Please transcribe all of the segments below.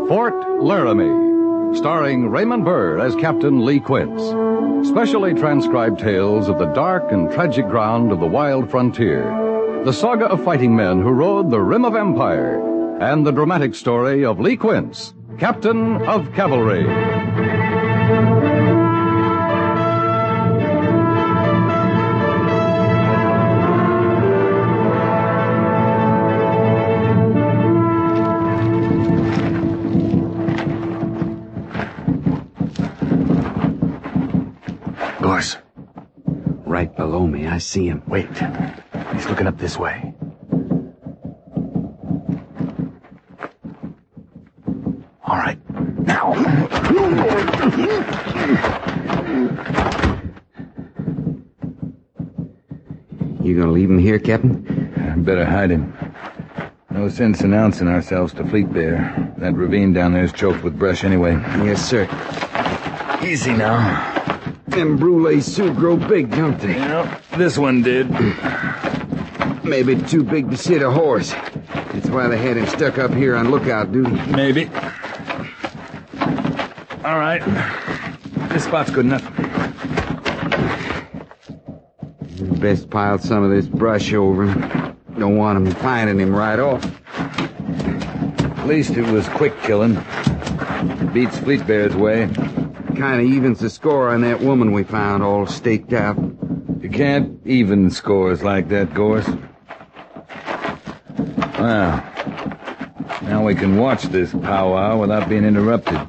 Fort Laramie, starring Raymond Burr as Captain Lee Quince. Specially transcribed tales of the dark and tragic ground of the wild frontier. The saga of fighting men who rode the rim of empire. And the dramatic story of Lee Quince, Captain of Cavalry. Gorse. Right below me, I see him. Wait. He's looking up this way. All right. Now. You gonna leave him here, Captain? Better hide him. No sense announcing ourselves to Fleet Bear. That ravine down there is choked with brush anyway. Yes, sir. Easy now. Them Brule Sioux grow big, don't they? Yeah, this one did. Maybe too big to sit a horse. That's why they had him stuck up here on lookout duty. Maybe. All right. This spot's good enough. Best pile some of this brush over him. Don't want him finding him right off. At least it was quick killing. It beats Fleet Bear's way. Kind of evens the score on that woman we found all staked out. You can't even scores like that, Gorse. Well, now we can watch this powwow without being interrupted.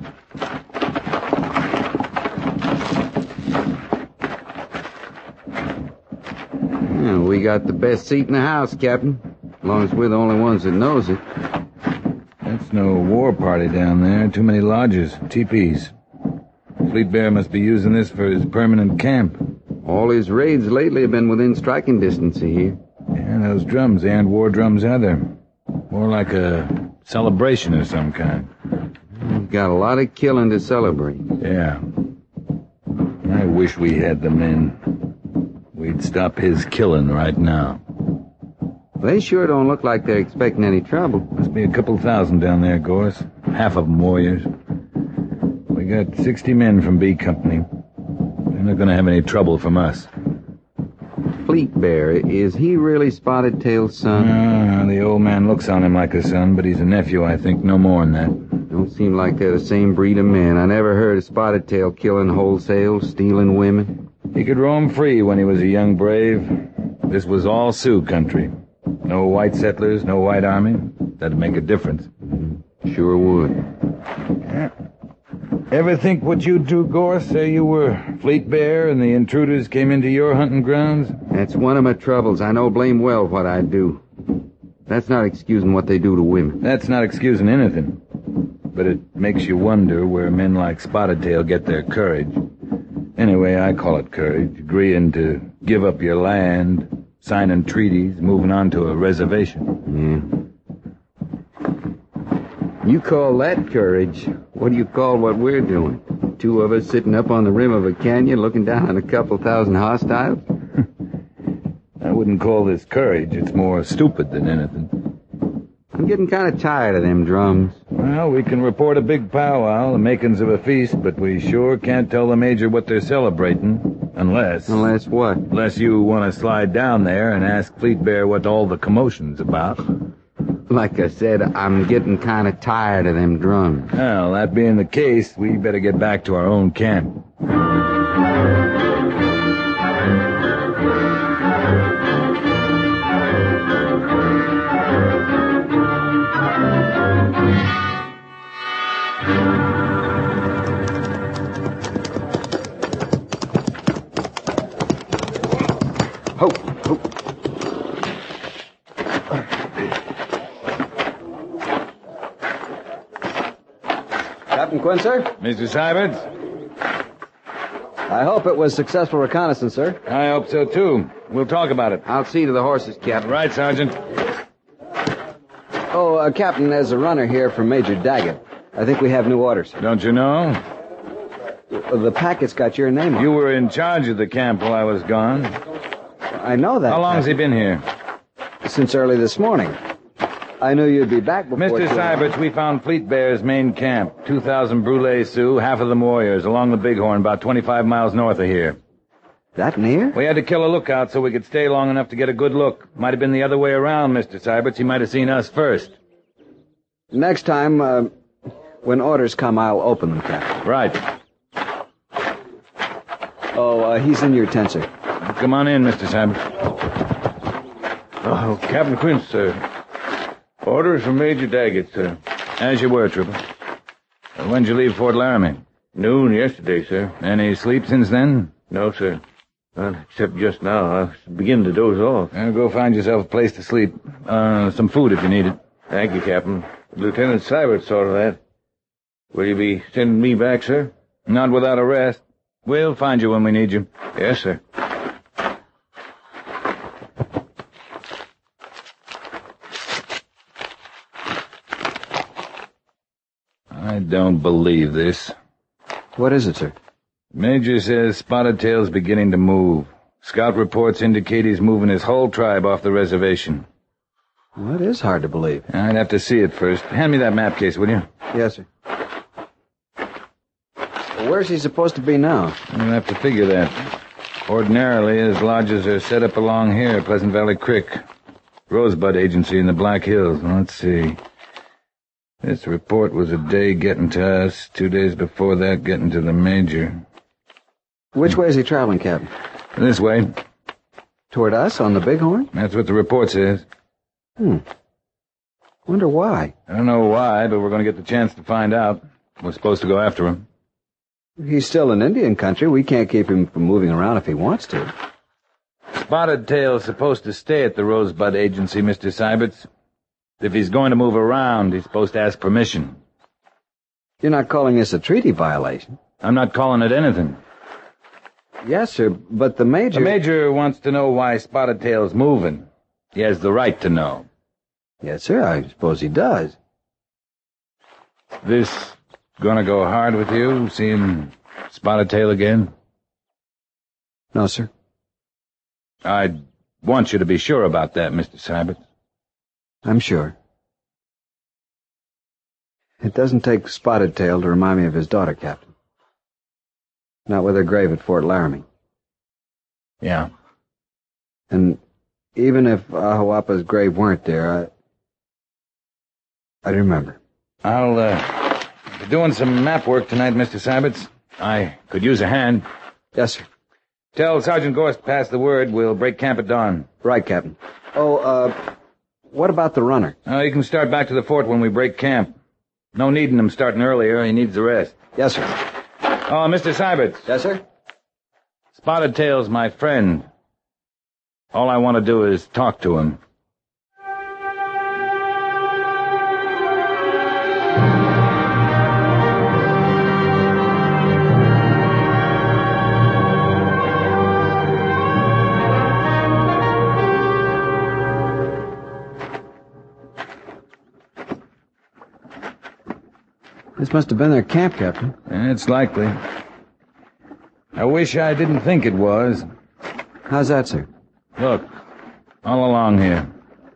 Yeah, we got the best seat in the house, Captain. As long as we're the only ones that knows it. That's no war party down there. Too many lodges, teepees. Fleet Bear must be using this for his permanent camp. All his raids lately have been within striking distance of here. Yeah, those drums, they aren't war drums either. More like a celebration of some kind. We've got a lot of killing to celebrate. Yeah. I wish we had the men. We'd stop his killing right now. They sure don't look like they're expecting any trouble. Must be a couple thousand down there, Gorse. Half of them warriors. We got 60 men from B Company. They're not going to have any trouble from us. Fleet Bear, is he really Spotted Tail's son? The old man looks on him like a son, but he's a nephew, I think, no more than that. Don't seem like they're the same breed of men. I never heard of Spotted Tail killing wholesale, stealing women. He could roam free when he was a young brave. This was all Sioux country. No white settlers, no white army. That'd make a difference. Sure would. Yeah. Ever think what you'd do, Gorse? Say you were Fleet Bear and the intruders came into your hunting grounds? That's one of my troubles. I know blame well what I'd do. That's not excusing what they do to women. That's not excusing anything. But it makes you wonder where men like Spotted Tail get their courage. Anyway, I call it courage. Agreeing to give up your land, signing treaties, moving on to a reservation. Yeah. You call that courage. What do you call what we're doing? Two of us sitting up on the rim of a canyon looking down on a couple thousand hostiles? I wouldn't call this courage. It's more stupid than anything. I'm getting kind of tired of them drums. Well, we can report a big powwow, the makings of a feast, but we sure can't tell the Major what they're celebrating, unless... Unless what? Unless you want to slide down there and ask Fleet Bear what all the commotion's about. Like I said, I'm getting kind of tired of them drums. Well, that being the case, we better get back to our own camp. Ho, ho. Captain Quinn, sir? Mr. Syberts? I hope it was successful reconnaissance, sir. I hope so, too. We'll talk about it. I'll see to the horses, Captain. Right, Sergeant. Oh, Captain, there's a runner here from Major Daggett. I think we have new orders. Don't you know? The packet's got your name on it. You were in charge of the camp while I was gone. I know that. How long has he been here? Since early this morning. I knew you'd be back before... Mr. Syberts, we found Fleet Bear's main camp. 2,000 Brule Sioux, half of them warriors, along the Bighorn, about 25 miles north of here. That near? We had to kill a lookout so we could stay long enough to get a good look. Might have been the other way around, Mr. Syberts. He might have seen us first. Next time, when orders come, I'll open them, Captain. Right. Oh, he's in your tent, sir. Come on in, Mr. Syberts. Oh, Captain Quince, sir. Orders from Major Daggett, sir. As you were, Trooper. When'd you leave Fort Laramie? Noon yesterday, sir. Any sleep since then? No, sir. None, except just now. I was beginning to doze off. Go find yourself a place to sleep. Some food if you need it. Thank you, Captain. Lieutenant Sybert saw to that. Will you be sending me back, sir? Not without a rest. We'll find you when we need you. Yes, sir. I don't believe this. What is it, sir? Major says Spotted Tail's beginning to move. Scout reports indicate he's moving his whole tribe off the reservation. Well, it is hard to believe. I'd have to see it first. Hand me that map case, will you? Yes, sir. Well, where's he supposed to be now? You'll have to figure that. Ordinarily, his lodges are set up along here, Pleasant Valley Creek. Rosebud Agency in the Black Hills. Let's see. This report was a day getting to us, 2 days before that getting to the Major. Which way is he traveling, Captain? This way. Toward us, on the Bighorn? That's what the report says. Wonder why. I don't know why, but we're going to get the chance to find out. We're supposed to go after him. He's still in Indian country. We can't keep him from moving around if he wants to. Spotted Tail's supposed to stay at the Rosebud Agency, Mr. Syberts. If he's going to move around, he's supposed to ask permission. You're not calling this a treaty violation? I'm not calling it anything. Yes, sir, but the Major... The Major wants to know why Spotted Tail's moving. He has the right to know. Yes, sir, I suppose he does. This gonna go hard with you, seeing Spotted Tail again? No, sir. I want you to be sure about that, Mr. Syberts. I'm sure. It doesn't take Spotted Tail to remind me of his daughter, Captain. Not with her grave at Fort Laramie. Yeah. And even if Ahuapa's grave weren't there, I'd remember. I'll be doing some map work tonight, Mr. Syberts. I could use a hand. Yes, sir. Tell Sergeant Gorst to pass the word. We'll break camp at dawn. Right, Captain. Oh, what about the runner? You can start back to the fort when we break camp. No need in him starting earlier. He needs the rest. Yes, sir. Oh, Mr. Syberts. Yes, sir? Spotted Tail's my friend. All I want to do is talk to him. This must have been their camp, Captain. It's likely. I wish I didn't think it was. How's that, sir? Look, all along here.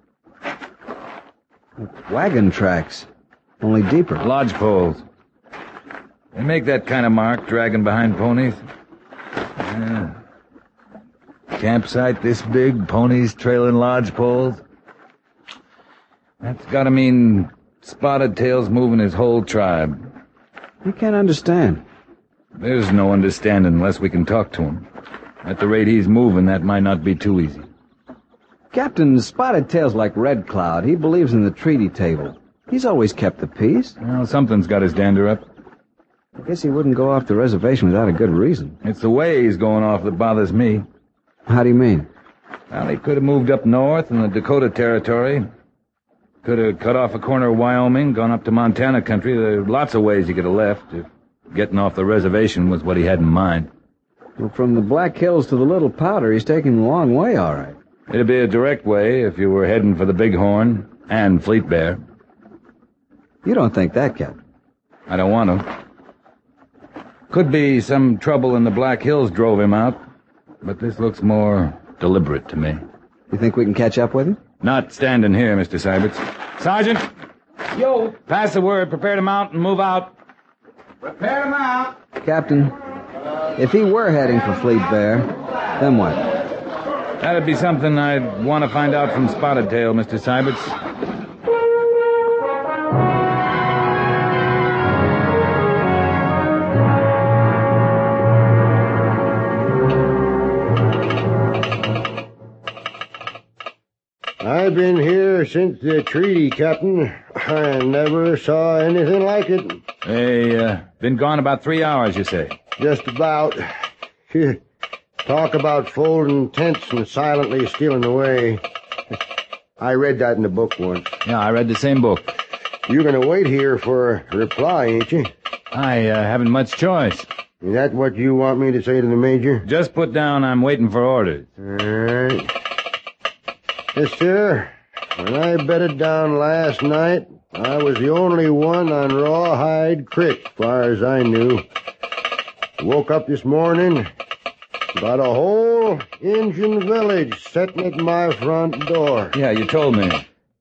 Wagon tracks, only deeper. Lodge poles. They make that kind of mark, dragging behind ponies. Yeah. Campsite this big, ponies trailing lodge poles. That's gotta mean Spotted Tail's moving his whole tribe. I can't understand. There's no understanding unless we can talk to him. At the rate he's moving, that might not be too easy. Captain, Spotted Tail's like Red Cloud. He believes in the treaty table. He's always kept the peace. Well, something's got his dander up. I guess he wouldn't go off the reservation without a good reason. It's the way he's going off that bothers me. How do you mean? Well, he could have moved up north in the Dakota Territory. Could have cut off a corner of Wyoming, gone up to Montana country. There are lots of ways he could have left if getting off the reservation was what he had in mind. Well, from the Black Hills to the Little Powder, he's taking a long way, all right. It'd be a direct way if you were heading for the Bighorn and Fleet Bear. You don't think that, Captain? I don't want to. Could be some trouble in the Black Hills drove him out, but this looks more deliberate to me. You think we can catch up with him? Not standing here, Mr. Syberts. Sergeant! Yo! Pass the word. Prepare to mount and move out. Prepare him out. Captain, if he were heading for Fleet Bear, then what? That'd be something I'd want to find out from Spotted Tail, Mr. Syberts. I've been here since the treaty, Captain. I never saw anything like it. They, been gone about 3 hours, you say? Just about. Talk about folding tents and silently stealing away. I read that in the book once. Yeah, I read the same book. You're gonna wait here for a reply, ain't you? I, haven't much choice. Is that what you want me to say to the Major? Just put down I'm waiting for orders. All right. Yes, sir. When I bedded down last night, I was the only one on Rawhide Creek, far as I knew. Woke up this morning, got a whole Indian village sitting at my front door. Yeah, you told me.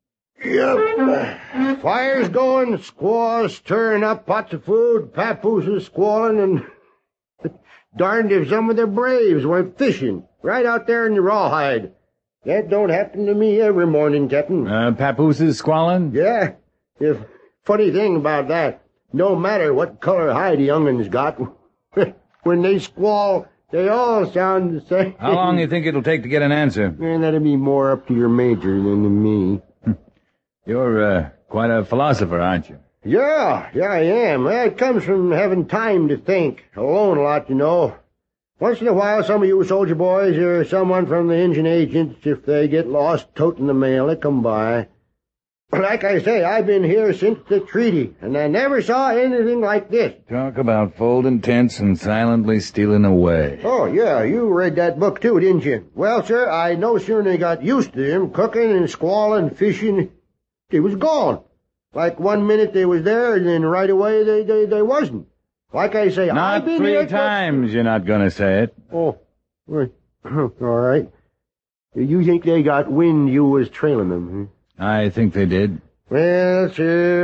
Yep. Fires going, squaws stirring up pots of food, papooses squalling, and darned if some of their braves went fishing right out there in the Rawhide. That don't happen to me every morning, Captain. Papooses squalling? Yeah. The funny thing about that, no matter what color hide the young'uns got, when they squall, they all sound the same. How long do you think it'll take to get an answer? Man, that'd be more up to your Major than to me. You're, quite a philosopher, aren't you? Yeah, I am. It comes from having time to think. Alone a lot, you know. Once in a while, some of you soldier boys or someone from the Indian agents, if they get lost toting the mail, they come by. Like I say, I've been here since the treaty, and I never saw anything like this. Talk about folding tents and silently stealing away. Oh, yeah, you read that book too, didn't you? Well, sir, I no sooner got used to them cooking and squalling, fishing, they was gone. Like 1 minute they was there, and then right away they wasn't. Like I say, I've been here... Not 3 times you're not gonna say it. Oh, well, all right. You think they got wind you was trailing them, huh? I think they did. Well, sir,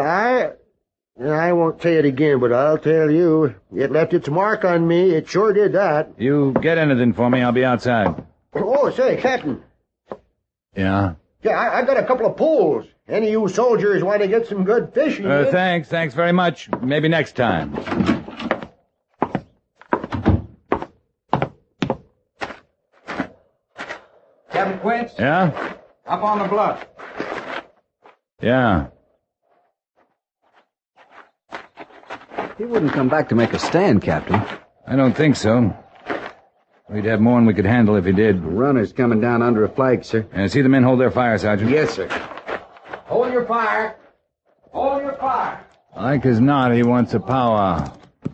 I won't say it again, but I'll tell you, it left its mark on me. It sure did that. You get anything for me, I'll be outside. Oh, say, Captain. Yeah? Yeah, I got a couple of poles. Any of you soldiers want to get some good fishing? Thanks very much. Maybe next time. Captain Quince? Yeah? Up on the bluff. Yeah. He wouldn't come back to make a stand, Captain. I don't think so. We'd have more than we could handle if he did. The runner's coming down under a flag, sir. See the men hold their fire, Sergeant. Yes, sir. Hold your fire. Hold your fire. Like as not, he wants a powwow.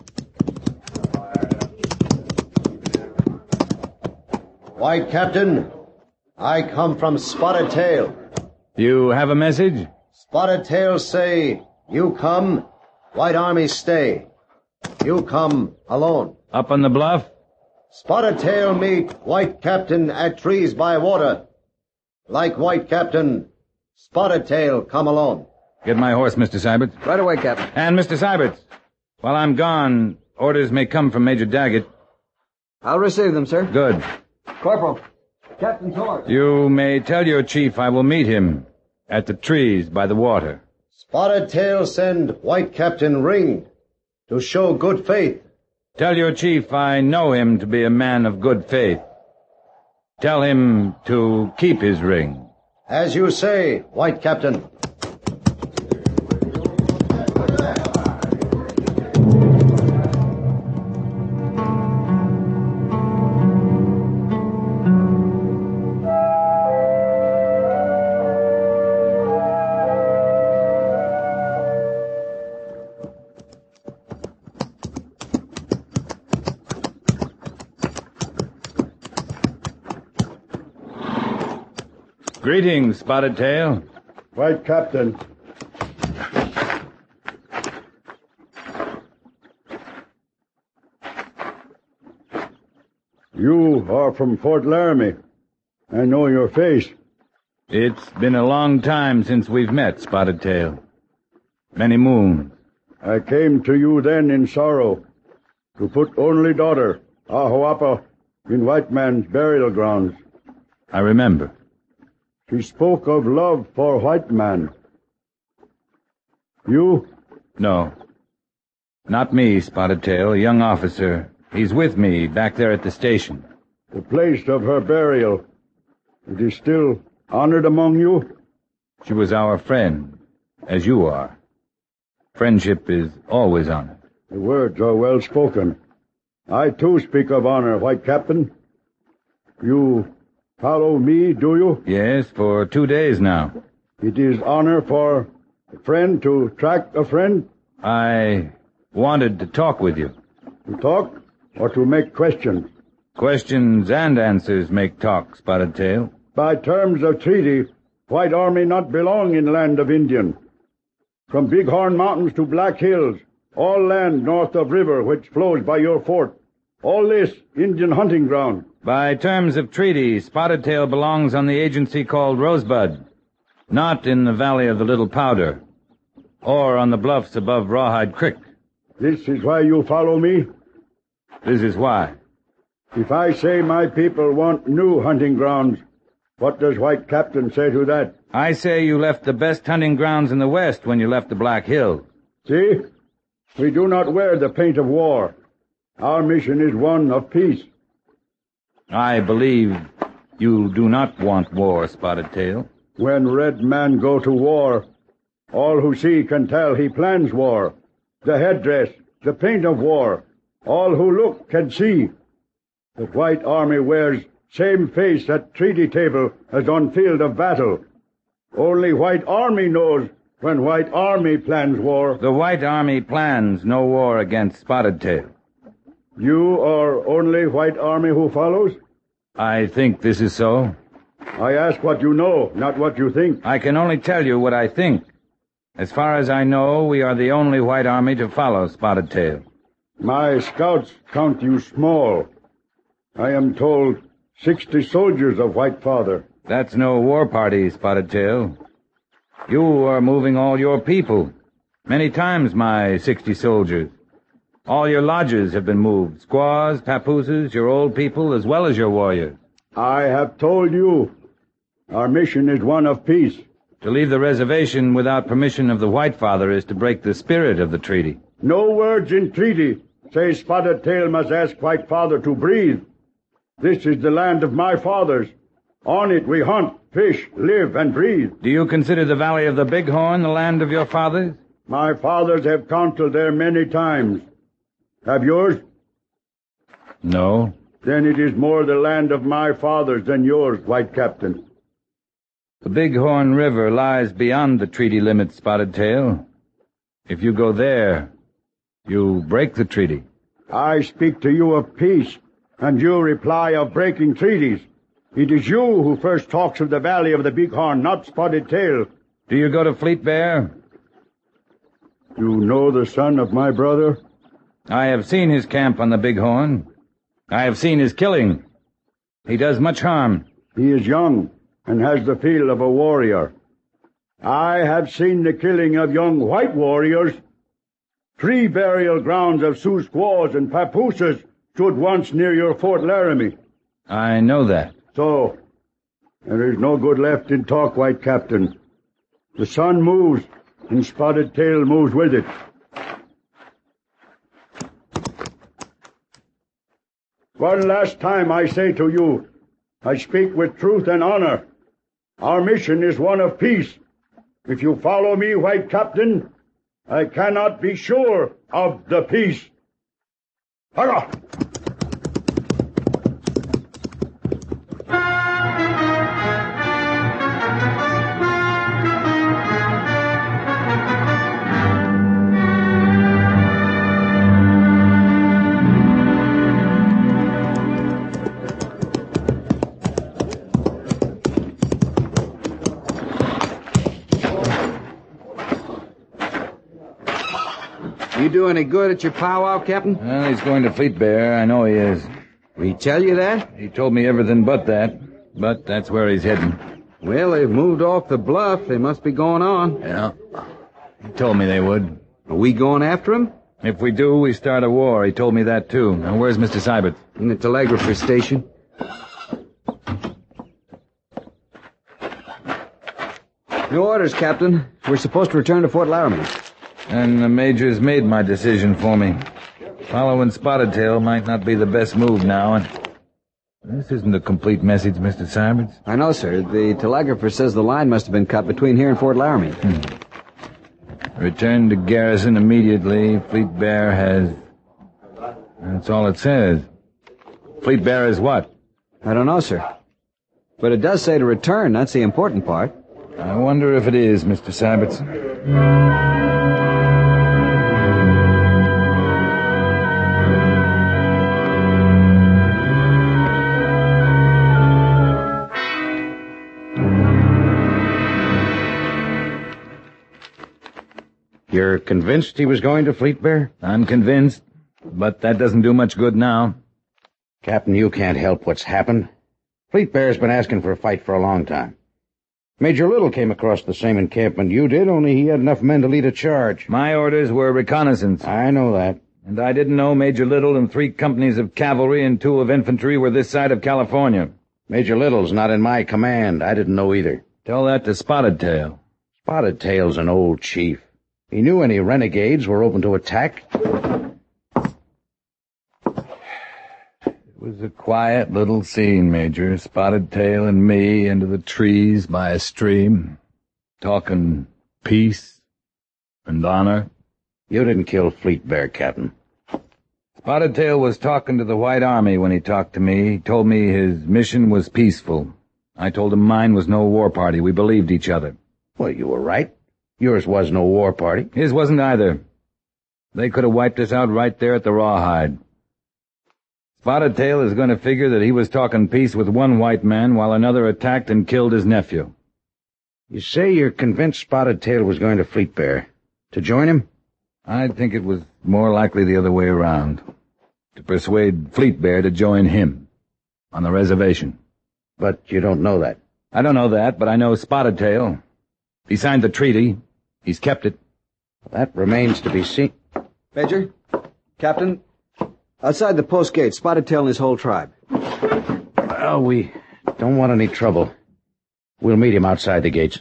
White Captain, I come from Spotted Tail. You have a message? Spotted Tail say, you come, White Army stay. You come alone. Up on the bluff? Spotted Tail meet White Captain at trees by water. Like White Captain, Spotted Tail come alone. Get my horse, Mr. Syberts. Right away, Captain. And Mr. Syberts, while I'm gone, orders may come from Major Daggett. I'll receive them, sir. Good. Corporal, Captain's horse. You may tell your chief I will meet him at the trees by the water. Spotted Tail send White Captain ring to show good faith. Tell your chief I know him to be a man of good faith. Tell him to keep his ring. As you say, White Captain. Greetings, Spotted Tail. White Captain. You are from Fort Laramie. I know your face. It's been a long time since we've met, Spotted Tail. Many moons. I came to you then in sorrow, to put only daughter, Ahuapa, in white man's burial grounds. I remember. She spoke of love for white man. You? No. Not me, Spotted Tail, a young officer. He's with me back there at the station. The place of her burial, it is still honored among you? She was our friend, as you are. Friendship is always honored. The words are well spoken. I too speak of honor, White Captain. You follow me, do you? Yes, for 2 days now. It is honor for a friend to track a friend? I wanted to talk with you. To talk or to make questions? Questions and answers make talk, Spotted Tail. By terms of treaty, White Army not belong in land of Indian. From Bighorn Mountains to Black Hills, all land north of river which flows by your fort. All this Indian hunting ground. By terms of treaty, Spotted Tail belongs on the agency called Rosebud, not in the valley of the Little Powder, or on the bluffs above Rawhide Creek. This is why you follow me? This is why. If I say my people want new hunting grounds, what does White Captain say to that? I say you left the best hunting grounds in the West when you left the Black Hills. See? We do not wear the paint of war. Our mission is one of peace. I believe you do not want war, Spotted Tail. When red men go to war, all who see can tell he plans war. The headdress, the paint of war, all who look can see. The White Army wears same face at treaty table as on field of battle. Only White Army knows when White Army plans war. The White Army plans no war against Spotted Tail. You are only White Army who follows? I think this is so. I ask what you know, not what you think. I can only tell you what I think. As far as I know, we are the only White Army to follow Spotted Tail. My scouts count you small. I am told 60 soldiers of White Father. That's no war party, Spotted Tail. You are moving all your people. Many times, my 60 soldiers. All your lodges have been moved. Squaws, papooses, your old people, as well as your warriors. I have told you, our mission is one of peace. To leave the reservation without permission of the White Father is to break the spirit of the treaty. No words in treaty say Spotted Tail must ask White Father to breathe. This is the land of my fathers. On it we hunt, fish, live, and breathe. Do you consider the Valley of the Bighorn the land of your fathers? My fathers have counseled there many times. Have yours? No. Then it is more the land of my fathers than yours, White Captain. The Bighorn River lies beyond the treaty limits, Spotted Tail. If you go there, you break the treaty. I speak to you of peace, and you reply of breaking treaties. It is you who first talks of the valley of the Bighorn, not Spotted Tail. Do you go to Fleet Bear? You know the son of my brother? I have seen his camp on the Bighorn. I have seen his killing. He does much harm. He is young and has the feel of a warrior. I have seen the killing of young white warriors. 3 burial grounds of Sioux squaws and papooses stood once near your Fort Laramie. I know that. So, there is no good left in talk, White Captain. The sun moves, and Spotted Tail moves with it. One last time I say to you, I speak with truth and honor. Our mission is one of peace. If you follow me, White Captain, I cannot be sure of the peace. Hurrah! You do any good at your powwow, Captain? Well, he's going to Fleet Bear. I know he is. Will he tell you that? He told me everything but that. But that's where he's heading. Well, they've moved off the bluff. They must be going on. Yeah. He told me they would. Are we going after them? If we do, we start a war. He told me that, too. Now, where's Mr. Seibert? In the telegrapher station. New orders, Captain. We're supposed to return to Fort Laramie. And the Major's made my decision for me. Following Spotted Tail might not be the best move now, and this isn't a complete message, Mr. Seibert. I know, sir. The telegrapher says the line must have been cut between here and Fort Laramie. Return to garrison immediately. Fleet Bear has... That's all it says. Fleet Bear is what? I don't know, sir. But it does say to return. That's the important part. I wonder if it is, Mr. Seibert. You're convinced he was going to Fleet Bear? I'm convinced, but that doesn't do much good now. Captain, you can't help what's happened. Fleet Bear's been asking for a fight for a long time. Major Little came across the same encampment you did, only he had enough men to lead a charge. My orders were reconnaissance. I know that. And I didn't know Major Little and 3 companies of cavalry and 2 of infantry were this side of California. Major Little's not in my command. I didn't know either. Tell that to Spotted Tail. Spotted Tail's an old chief. He knew any renegades were open to attack. It was a quiet little scene, Major. Spotted Tail and me into the trees by a stream, talking peace and honor. You didn't kill Fleet Bear, Captain. Spotted Tail was talking to the White Army when he talked to me. He told me his mission was peaceful. I told him mine was no war party. We believed each other. Well, you were right. Yours was no war party. His wasn't either. They could have wiped us out right there at the Rawhide. Spotted Tail is going to figure that he was talking peace with one white man while another attacked and killed his nephew. You say you're convinced Spotted Tail was going to Fleet Bear. To join him? I think it was more likely the other way around. To persuade Fleet Bear to join him on the reservation. But you don't know that. I don't know that, but I know Spotted Tail. He signed the treaty. He's kept it. That remains to be seen. Major? Captain? Outside the post gate, Spotted Tail and his whole tribe. Well, we don't want any trouble. We'll meet him outside the gates.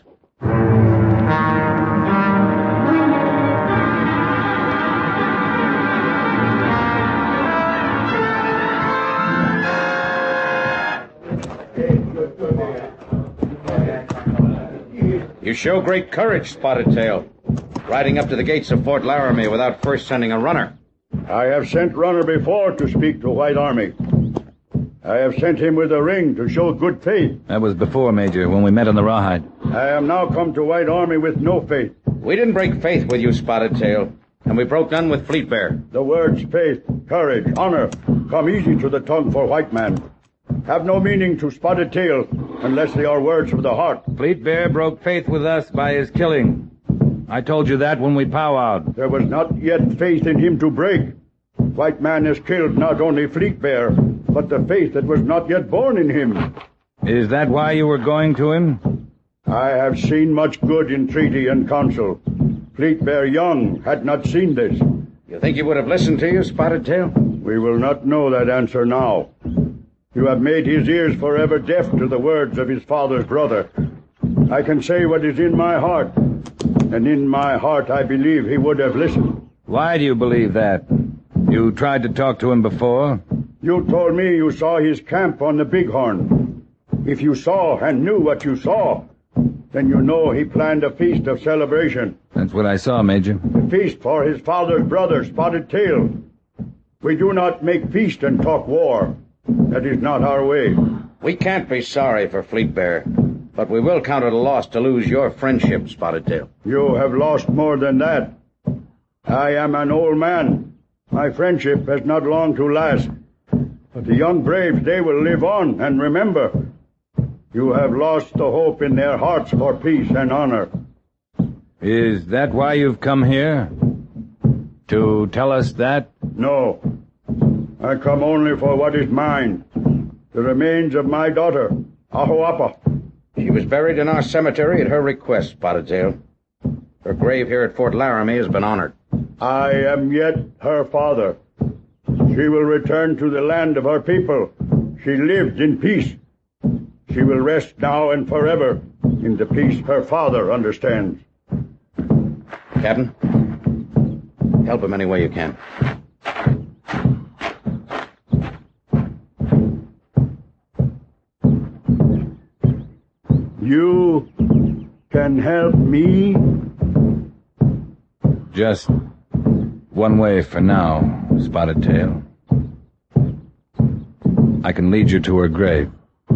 You show great courage, Spotted Tail, riding up to the gates of Fort Laramie without first sending a runner. I have sent runner before to speak to White Army. I have sent him with a ring to show good faith. That was before, Major, when we met on the Rawhide. I am now come to White Army with no faith. We didn't break faith with you, Spotted Tail, and we broke none with Fleet Bear. The words faith, courage, honor come easy to the tongue for white man. Have no meaning to Spotted Tail unless they are words of the heart. Fleet Bear broke faith with us by his killing. I told you that when we powwowed. There was not yet faith in him to break. White man has killed not only Fleet Bear, but the faith that was not yet born in him. Is that why you were going to him? I have seen much good in treaty and council. Fleet Bear Young had not seen this. You think he would have listened to you, Spotted Tail? We will not know that answer now. You have made his ears forever deaf to the words of his father's brother. I can say what is in my heart, and in my heart I believe he would have listened. Why do you believe that? You tried to talk to him before? You told me you saw his camp on the Bighorn. If you saw and knew what you saw, then you know he planned a feast of celebration. That's what I saw, Major. A feast for his father's brother, Spotted Tail. We do not make feast and talk war. That is not our way. We can't be sorry for Fleet Bear, but we will count it a loss to lose your friendship, Spotted Tail. You have lost more than that. I am an old man. My friendship has not long to last. But the young braves, they will live on and remember. You have lost the hope in their hearts for peace and honor. Is that why you've come here? To tell us that? No. I come only for what is mine. The remains of my daughter, Ahoapa. She She was buried in our cemetery at her request, Spotted Tail. Her grave here at Fort Laramie has been honored. I am yet her father. She will return to the land of her people. She lived in peace. She will rest now and forever in the peace her father understands. Captain, help him any way you can. You can help me? Just one way for now, Spotted Tail. I can lead you to her grave.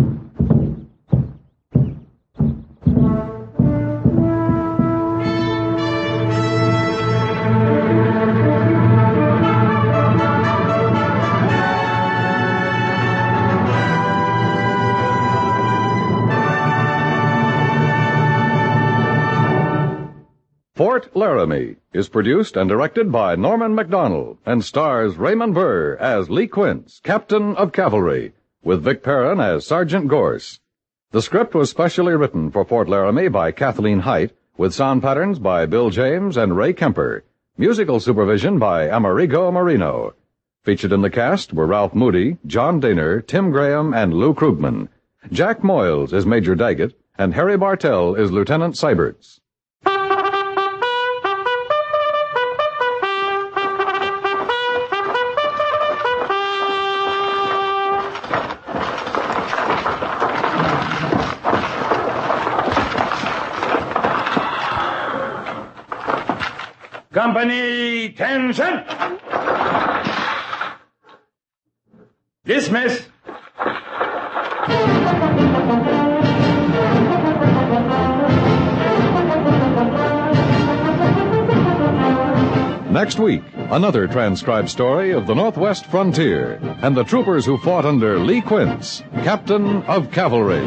Fort Laramie is produced and directed by Norman MacDonald and stars Raymond Burr as Lee Quince, Captain of Cavalry, with Vic Perrin as Sergeant Gorse. The script was specially written for Fort Laramie by Kathleen Height, with sound patterns by Bill James and Ray Kemper. Musical supervision by Amerigo Marino. Featured in the cast were Ralph Moody, John Daner, Tim Graham, and Lou Krugman. Jack Moyles is Major Daggett, and Harry Bartell is Lieutenant Seiberts. Company, 10-cent. Dismiss. Next week, another transcribed story of the Northwest frontier and the troopers who fought under Lee Quince, Captain of Cavalry.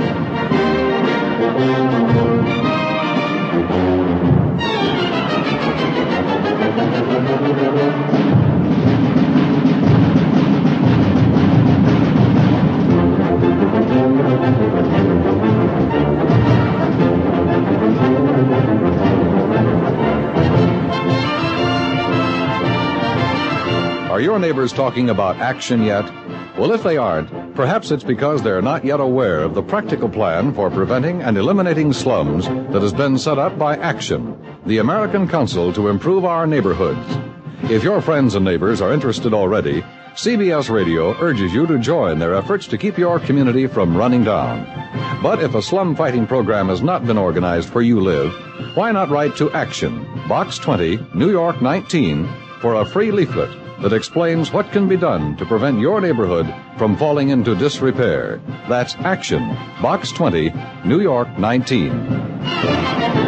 Are your neighbors talking about action yet? Well, if they aren't, perhaps it's because they're not yet aware of the practical plan for preventing and eliminating slums that has been set up by Action, the American Council to Improve Our Neighborhoods. If your friends and neighbors are interested already, CBS Radio urges you to join their efforts to keep your community from running down. But if a slum fighting program has not been organized where you live, why not write to Action, Box 20, New York 19, for a free leaflet that explains what can be done to prevent your neighborhood from falling into disrepair. That's Action, Box 20, New York 19.